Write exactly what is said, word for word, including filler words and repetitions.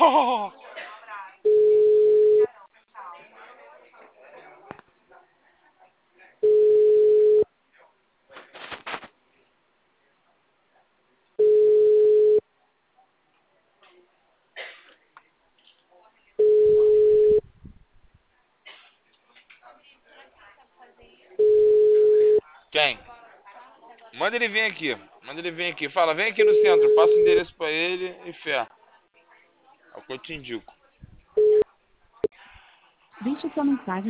Oh! Quem? Manda ele vir aqui. Manda ele vir aqui. Fala, vem aqui no centro. Passa o endereço pra ele e fé. É o que eu te indico. Deixe sua mensagem